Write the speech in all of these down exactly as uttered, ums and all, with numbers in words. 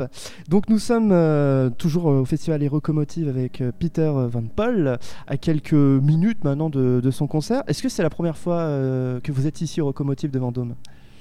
Top. Donc nous sommes euh, toujours au Festival Hérocomotive avec euh, Peter Van Poel, à quelques minutes maintenant de, de son concert. Est-ce que c'est la première fois euh, que vous êtes ici au Hérocomotive de Vendôme ?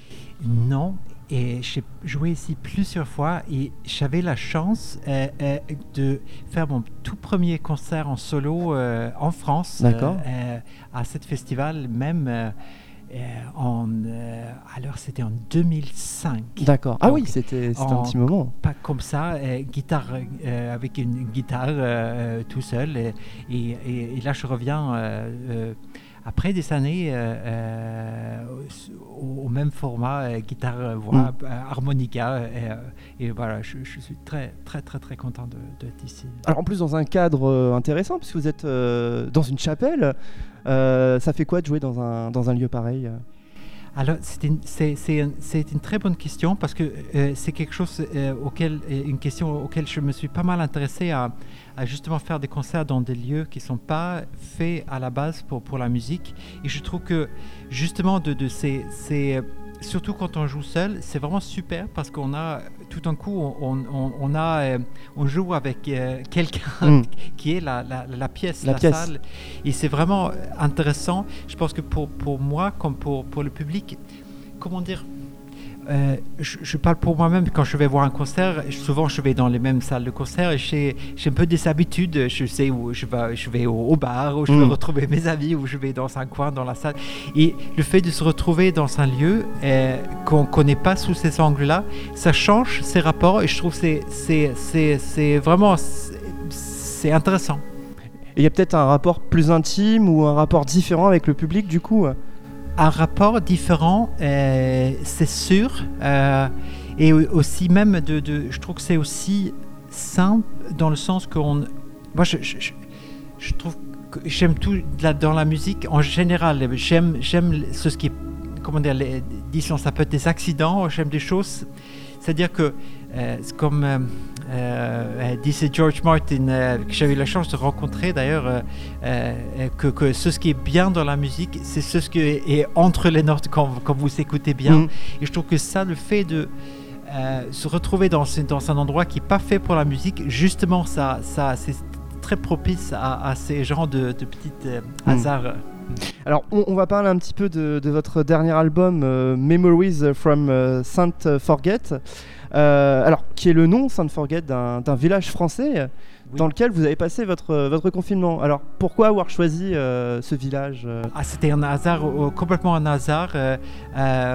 Non, et j'ai joué ici plusieurs fois et j'avais la chance euh, euh, de faire mon tout premier concert en solo euh, en France. D'accord. Euh, à ce festival même. Euh, Euh, en, euh, alors c'était en deux mille cinq. D'accord. Ah Donc, oui, c'était, c'était en, un petit moment. Pas comme ça, euh, guitare euh, avec une, une guitare euh, tout seul. Et, et, et là je reviens euh, euh, après des années euh, euh, au, au même format, euh, guitare, voix, mm. euh, harmonica. Euh, et voilà, je, je suis très très très très content de, d'être ici. Alors en plus dans un cadre euh, intéressant, puisque vous êtes euh, dans une chapelle. Euh, ça fait quoi de jouer dans un, dans un lieu pareil ? Alors, c'est une, c'est, c'est, un, c'est une très bonne question parce que euh, c'est quelque chose euh, auquel, une question auquel je me suis pas mal intéressé à, à justement faire des concerts dans des lieux qui ne sont pas faits à la base pour, pour la musique. Et je trouve que justement, de, de ces, ces, surtout quand on joue seul, c'est vraiment super parce qu'on a tout d'un coup, on, on, on, a, euh, on joue avec euh, quelqu'un mm. qui est la, la, la pièce, la, la pièce. salle. Et c'est vraiment intéressant. Je pense que pour, pour moi, comme pour, pour le public, comment dire, euh, je, je parle pour moi-même quand je vais voir un concert. Souvent, je vais dans les mêmes salles de concert et j'ai, j'ai un peu des habitudes. Je sais où je vais, je vais au, au bar, où je mmh. vais retrouver mes amis, où je vais dans un coin, dans la salle. Et le fait de se retrouver dans un lieu euh, qu'on ne connaît pas sous ces angles-là, ça change ces rapports et je trouve que c'est, c'est, c'est, c'est vraiment c'est, c'est intéressant. Et il y a peut-être un rapport plus intime ou un rapport différent avec le public du coup ? Un rapport différent, euh, c'est sûr, euh, et aussi même de, de, je trouve que c'est aussi simple dans le sens qu'on, moi je, je, je trouve que j'aime tout là, dans la musique en général, j'aime, j'aime ce qui est, comment dire, les, disons ça peut être des accidents, j'aime des choses, c'est-à-dire que euh, c'est comme euh, euh, disait George Martin, euh, que j'avais eu la chance de rencontrer d'ailleurs, euh, euh, que, que ce qui est bien dans la musique, c'est ce qui est entre les notes quand, quand vous écoutez bien. Mmh. Et je trouve que ça, le fait de euh, se retrouver dans, dans un endroit qui n'est pas fait pour la musique, justement, ça, ça, c'est très propice à, à ces genres de, de petits euh, mmh. hasards. Alors, on, on va parler un petit peu de, de votre dernier album, euh, Memories from euh, Saint Forget. Euh, alors, qui est le nom, Saint Forget, d'un, d'un village français oui. dans lequel vous avez passé votre, votre confinement. Alors, pourquoi avoir choisi euh, ce village euh... ah, C'était un hasard, euh, complètement un hasard. Euh, euh,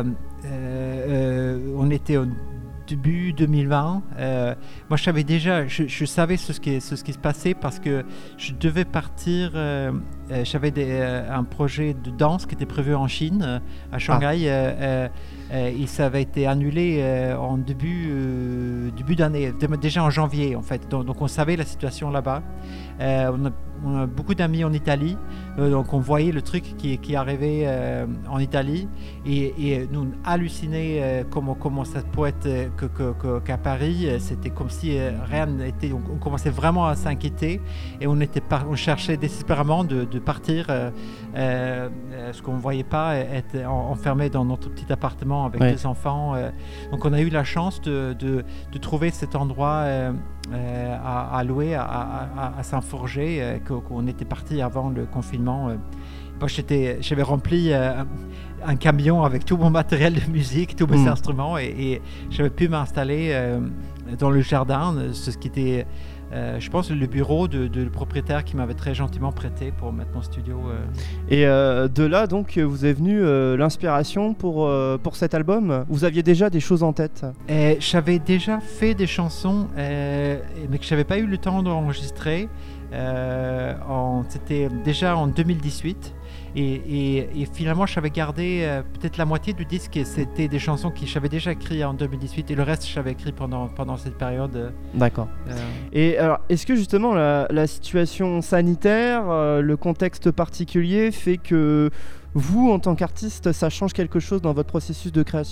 euh, on était au début deux mille vingt. Euh, moi, je savais déjà, je, je savais ce qui, ce qui se passait parce que je devais partir. Euh, euh, j'avais des, euh, un projet de danse qui était prévu en Chine, euh, à Shanghai. Ah. Euh, euh, Euh, et ça avait été annulé euh, en début, euh, début d'année, déjà en janvier en fait. Donc, donc on savait la situation là-bas. Euh, on, a, on a beaucoup d'amis en Italie, euh, donc on voyait le truc qui, qui arrivait euh, en Italie et, et nous on hallucinait euh, comment, comment ça pourrait être euh, que, que, que, qu'à Paris. C'était comme si euh, rien n'était. On, on commençait vraiment à s'inquiéter et on, était par, on cherchait désespérément de, de partir euh, euh, parce qu'on ne voyait pas être enfermé dans notre petit appartement avec ouais. deux enfants. Euh, donc on a eu la chance de, de, de trouver cet endroit euh, euh, à, à louer à, à, à Saint-Forget, euh, qu'on était parti avant le confinement. Euh. Moi, j'étais, j'avais rempli euh, un camion avec tout mon matériel de musique, tous mes mmh. instruments, et, et j'avais pu m'installer euh, dans le jardin, ce qui était... Euh, je pense le bureau de, de le propriétaire qui m'avait très gentiment prêté pour mettre mon studio. Euh. Et euh, de là, donc, vous est venue euh, l'inspiration pour, euh, pour cet album ? Vous aviez déjà des choses en tête ? Et j'avais déjà fait des chansons, euh, mais que je n'avais pas eu le temps d'enregistrer. Euh, en, c'était déjà en deux mille dix-huit. Et, et, et finalement, j'avais gardé euh, peut-être la moitié du disque et c'était des chansons que j'avais déjà écrites en deux mille dix-huit et le reste, j'avais écrit pendant, pendant cette période. D'accord. Euh... Et alors, est-ce que justement la, la situation sanitaire, euh, le contexte particulier fait que vous, en tant qu'artiste, ça change quelque chose dans votre processus de création ?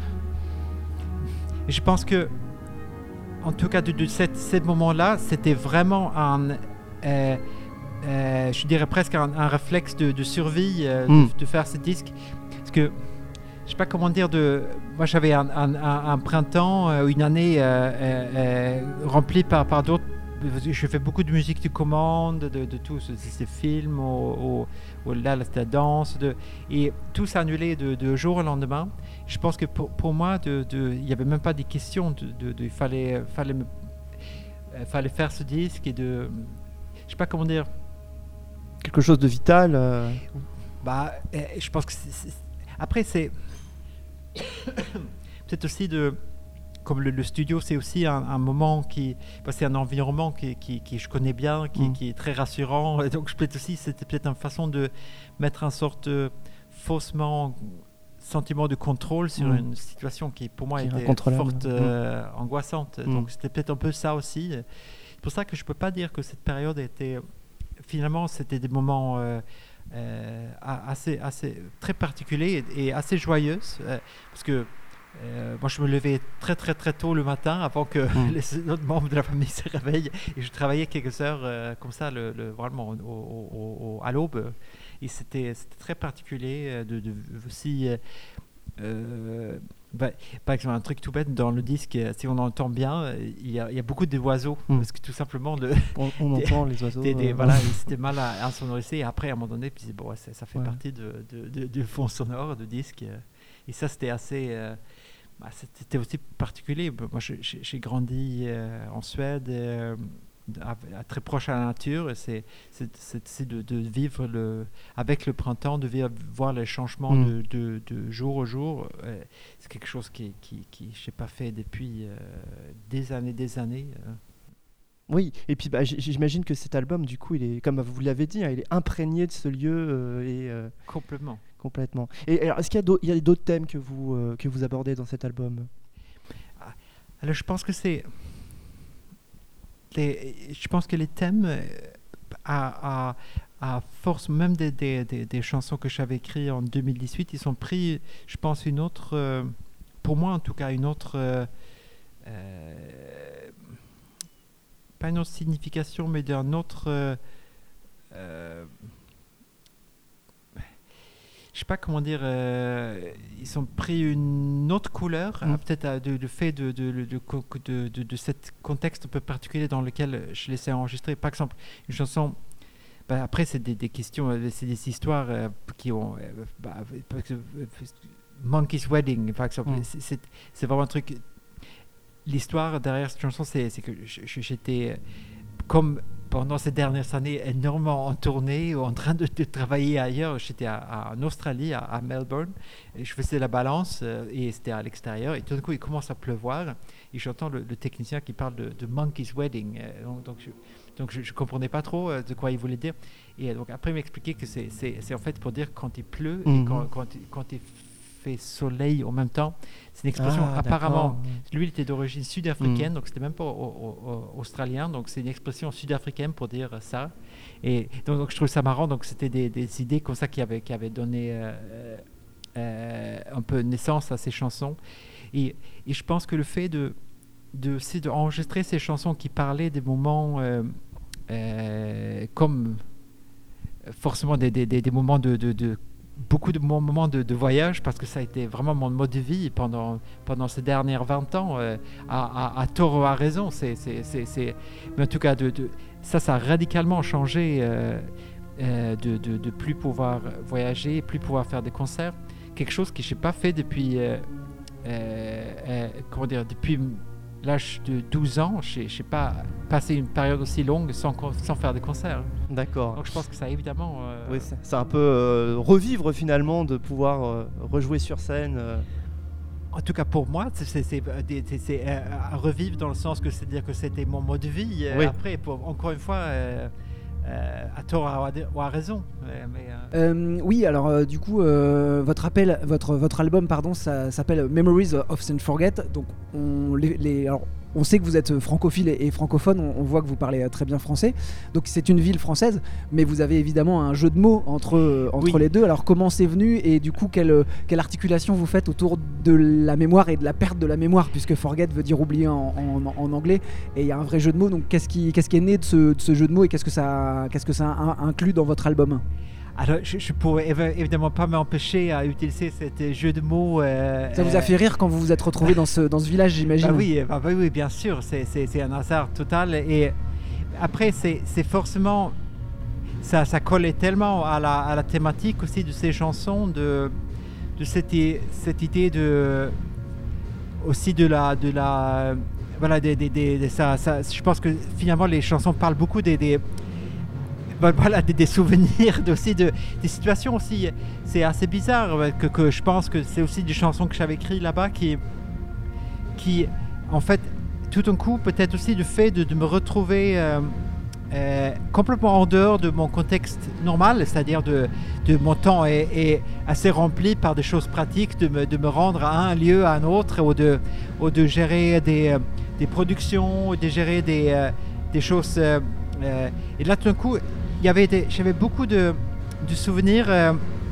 Je pense que, en tout cas, de, de cette, ce moment-là, c'était vraiment un... Euh, Euh, je dirais presque un, un réflexe de, de survie euh, mm. de, de faire ce disque parce que je sais pas comment dire, de, moi j'avais un, un, un, un printemps, euh, une année euh, euh, euh, remplie par, par d'autres. Je fais beaucoup de musique de commande, de, de tout, c'est film, ou, ou, ou là c'était la danse, de, et tout s'est annulé de, de jour au lendemain. Je pense que pour, pour moi, de, de, il n'y avait même pas des questions, de, de, de, il fallait, fallait, me, fallait faire ce disque et de, je sais pas comment dire. Quelque chose de vital. Euh... Bah, je pense que c'est, c'est, après c'est peut-être aussi de, comme le, le studio, c'est aussi un, un moment qui, bah, c'est un environnement qui, qui, qui je connais bien, qui, mmh. qui est très rassurant. Et donc, je peut-être aussi, c'était peut-être une façon de mettre un sorte de faussement sentiment de contrôle sur mmh. une situation qui, pour moi, qui était forte, euh, mmh. angoissante. Mmh. Donc, c'était peut-être un peu ça aussi. C'est pour ça que je peux pas dire que cette période était, finalement, c'était des moments euh, euh, assez, assez très particuliers et, et assez joyeux, euh, parce que Euh, moi, je me levais très, très, très tôt le matin avant que mmh. les autres membres de la famille se réveillent. Et je travaillais quelques heures euh, comme ça, le, le, vraiment au, au, au, à l'aube. Et c'était, c'était très particulier de, de aussi... Euh, bah, par exemple, un truc tout bête dans le disque, si on entend bien, il y a, il y a beaucoup d'oiseaux. Mmh. Parce que tout simplement... Le, on on des, entend les oiseaux. Des, des, euh, voilà, c'était mal à insonoriser. Et après, à un moment donné, puis, bon, ça, ça fait ouais. partie de, de, de, du fond sonore de disque. Et ça, c'était assez... Euh, Bah, c'était aussi particulier. Moi, j'ai, j'ai grandi euh, en Suède, euh, à, à très proche à la nature. Et c'est, c'est, c'est, c'est de, de vivre le, avec le printemps, de vivre, voir les changements mmh. de, de, de jour au jour. Euh, c'est quelque chose qui, qui, qui je n'ai pas fait depuis euh, des années, des années. Euh. Oui, et puis bah, j'imagine que cet album, du coup, il est, comme vous l'avez dit, hein, il est imprégné de ce lieu. Euh, et, euh, Complètement. Complètement. Et alors, est-ce qu'il y a d'autres, il y a d'autres thèmes que vous, euh, que vous abordez dans cet album ? Alors, je pense que c'est... Les, je pense que les thèmes, à, à, à force même des, des, des, des chansons que j'avais écrites en deux mille dix-huit, ils ont pris, je pense, une autre... Euh, pour moi, en tout cas, une autre... Euh, euh, pas une autre signification, mais d'un autre... Euh, euh, je sais pas comment dire, euh, ils ont pris une autre couleur, mmh. hein, peut-être euh, de, de fait de, de, de, de, de, de cet contexte un peu particulier dans lequel je laissais enregistrer. Par exemple, une chanson, bah, après c'est des, des questions, c'est des histoires euh, qui ont... Euh, bah, Monkey's Wedding, par exemple, mmh. c'est, c'est, c'est vraiment un truc... L'histoire derrière cette chanson, c'est, c'est que j'étais comme... Pendant ces dernières années, énormément en tournée ou en train de, de travailler ailleurs. J'étais à, à, en Australie, à, à Melbourne, et je faisais la balance euh, et c'était à l'extérieur. Et tout d'un coup, il commence à pleuvoir et j'entends le, le technicien qui parle de, de Monkey's Wedding. Euh, donc, donc, je, donc je ne comprenais pas trop euh, de quoi il voulait dire. Et donc après, il m'expliquait que c'est, c'est, c'est en fait pour dire quand il pleut mm-hmm. et quand, quand, quand il fait soleil en même temps. C'est une expression ah, apparemment... D'accord. Lui, il était d'origine sud-africaine, mmh. donc c'était même pas au, au, au, australien, donc c'est une expression sud-africaine pour dire ça. Et donc, donc je trouve ça marrant, donc c'était des, des idées comme ça qui avaient, qui avaient donné euh, euh, un peu naissance à ces chansons. Et, et je pense que le fait de, de, de, d'enregistrer ces chansons qui parlaient des moments euh, euh, comme forcément des, des, des, des moments de... de, de beaucoup de moments de, de voyage, parce que ça a été vraiment mon mode de vie pendant, pendant ces dernières vingt ans, euh, à, à, à tort ou à raison. C'est, c'est, c'est, c'est... Mais en tout cas, de, de... ça, ça a radicalement changé euh, euh, de, de, de plus pouvoir voyager, plus pouvoir faire des concerts. Quelque chose que je n'ai pas fait depuis, euh, euh, euh, comment dire, depuis l'âge de douze ans. Je n'ai pas passé une période aussi longue sans, sans faire de concerts. D'accord. Donc je pense que ça évidemment... Euh... Oui, c'est, c'est un peu euh, revivre finalement de pouvoir euh, rejouer sur scène. Euh. En tout cas pour moi, c'est, c'est, c'est, c'est, c'est euh, à revivre dans le sens que c'est-à-dire que c'était mon mode de vie. Euh, oui. Après, pour, encore une fois... Euh, Euh, à tort ou à raison. Mais, euh... Euh, oui, alors euh, du coup, euh, votre, appel, votre, votre album pardon, ça s'appelle Memories of Saint Forget. Donc, on, les, les, alors, on sait que vous êtes francophile et, et francophone, on, on voit que vous parlez très bien français. Donc, c'est une ville française, mais vous avez évidemment un jeu de mots entre, entre oui. les deux. Alors, comment c'est venu et du coup, quelle, quelle articulation vous faites autour de la mémoire et de la perte de la mémoire, puisque forget veut dire oublier en, en, en anglais, et il y a un vrai jeu de mots. Donc, qu'est-ce qui, qu'est-ce qui est né de ce, de ce jeu de mots et qu'est-ce que ça Qu'est-ce que ça inclut dans votre album ? Alors, je ne pourrais évidemment pas m'empêcher à utiliser cet jeu de mots. Euh, Ça vous a fait rire quand vous vous êtes retrouvé dans ce, dans ce village, j'imagine? Bah oui, bah, bah oui, bien sûr, c'est, c'est, c'est un hasard total. Et après, c'est, c'est forcément... Ça, ça collait tellement à la, à la thématique aussi de ces chansons, de, de cette, cette idée de... aussi de la... De la voilà, des, des, des, des, ça, ça, je pense que finalement, les chansons parlent beaucoup des... des Voilà, des, des souvenirs, aussi de, des situations aussi. C'est assez bizarre que, que je pense que c'est aussi des chansons que j'avais écrites là-bas qui, qui, en fait, tout d'un coup, peut-être aussi le fait de, de me retrouver euh, euh, complètement en dehors de mon contexte normal, c'est-à-dire de, de mon temps est, est assez rempli par des choses pratiques, de me, de me rendre à un lieu, à un autre, ou de, ou de gérer des, des productions, ou de gérer des, euh, des choses. Euh, euh, et là, tout d'un coup, il y avait des, j'avais beaucoup de, de souvenirs, euh,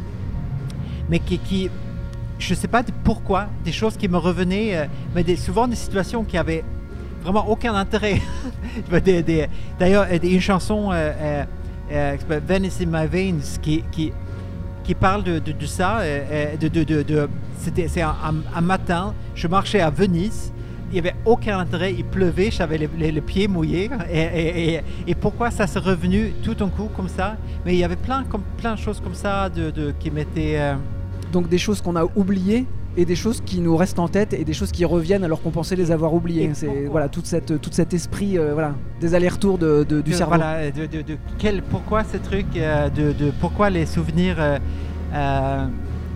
mais qui, qui, je ne sais pas pourquoi, des choses qui me revenaient, euh, mais des, souvent des situations qui avaient vraiment aucun intérêt. des, des, d'ailleurs, une chanson, euh, euh, euh, Venice in My Veins, qui, qui, qui parle de, de, de ça. Euh, de, de, de, de, c'était, c'est un, un, un matin, je marchais à Venise. Il n'y avait aucun intérêt, il pleuvait, j'avais les, les, les pieds mouillés. Et, et, et, et pourquoi ça s'est revenu tout d'un coup comme ça? Mais il y avait plein, comme, plein de choses comme ça de, de, qui m'étaient... Euh... Donc des choses qu'on a oubliées et des choses qui nous restent en tête et des choses qui reviennent alors qu'on pensait les avoir oubliées. C'est voilà, toute cette, tout cet esprit euh, voilà, des allers-retours de, de, du de, cerveau. Voilà, de, de, de quel, pourquoi ces trucs, euh, de, de, pourquoi les souvenirs... Euh, euh,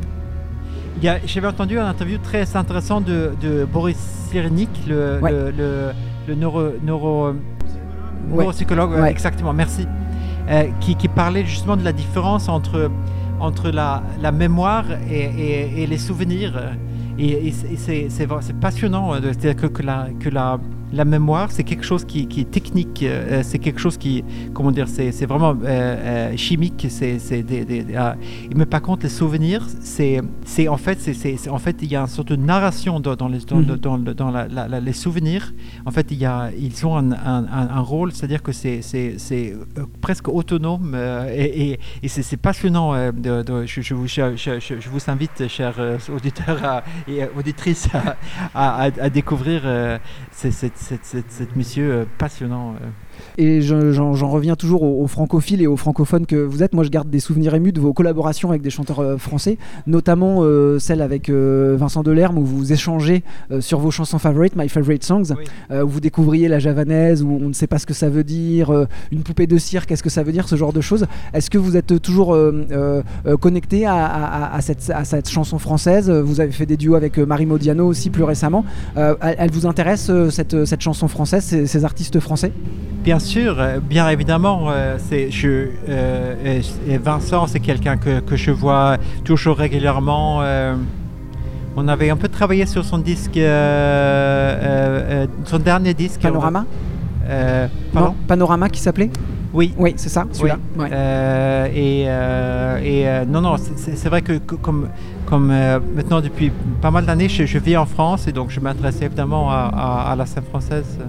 Il y a, j'avais entendu une interview très intéressante de, de Boris Cyrulnik, le, ouais. le, le, le neuro, neuro, ouais. neuropsychologue, ouais. exactement, merci, euh, qui, qui parlait justement de la différence entre, entre la, la mémoire et, et, et les souvenirs. Et, et, et c'est, c'est, c'est passionnant, c'est-à-dire que, que, la, que la, la mémoire, c'est quelque chose qui, qui est technique, euh, c'est quelque chose qui, comment dire, c'est, c'est vraiment euh, euh, chimique. C'est, c'est des, des, des, euh, mais par contre, les souvenirs, c'est, c'est en fait, c'est, c'est, c'est, en fait, il y a une sorte de narration dans, dans, les, dans, mm-hmm. dans, dans, dans la, la, la, les souvenirs. En fait, il y a, ils ont un, un, un, un rôle, c'est-à-dire que c'est, c'est, c'est presque autonome euh, et, et, et c'est, c'est passionnant. Euh, de, de, je, je, vous, je, je, je vous invite, chers euh, auditeurs à, et auditrices, à, à, à, à découvrir euh, cette, cette, cette, cette, cette monsieur euh, passionnant. Euh. Et je, j'en, j'en reviens toujours aux, aux francophiles et aux francophones que vous êtes. Moi, je garde des souvenirs émus de vos collaborations avec des chanteurs euh, français, notamment euh, celle avec euh, Vincent Delerme, où vous échangez euh, sur vos chansons favorites, My Favorite Songs, oui. euh, où vous découvriez la javanaise, où on ne sait pas ce que ça veut dire, euh, une poupée de cire, qu'est-ce que ça veut dire, ce genre de choses. Est-ce que vous êtes toujours euh, euh, connecté à, à, à, cette, à cette chanson française? Vous avez fait des duos avec Marie Modiano aussi plus récemment. Euh, elle, elle vous intéresse, cette, cette chanson française, ces, ces artistes français? Bien sûr, bien évidemment. Euh, c'est, je, euh, et Vincent, c'est quelqu'un que, que je vois toujours régulièrement. Euh, on avait un peu travaillé sur son disque, euh, euh, son dernier disque. Panorama euh, Pardon non, Panorama qui s'appelait? Oui. Oui, c'est ça, celui-là. Oui. Ouais. Euh, et euh, et euh, non, non, c'est, c'est vrai que, que comme, comme euh, maintenant depuis pas mal d'années, je, je vis en France et donc je m'intéresse évidemment à, à, à la scène française.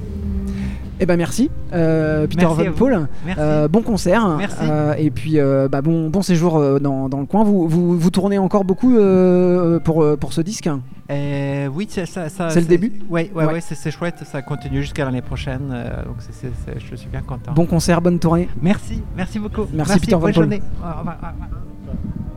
Eh ben merci, euh, Peter merci Van Paul. Euh, bon concert. Merci. Euh, et puis euh, bah, bon, bon séjour euh, dans, dans le coin. Vous, vous, vous tournez encore beaucoup euh, pour, pour ce disque? euh, Oui, ça, ça, ça, c'est le début. Oui, ouais, ouais. ouais, c'est, c'est chouette. Ça continue jusqu'à l'année prochaine. Euh, donc c'est, c'est, c'est, je suis bien content. Bon concert, bonne tournée. Merci, merci beaucoup. Merci, merci Peter Van Paul. Paul. Bonne journée. Au revoir.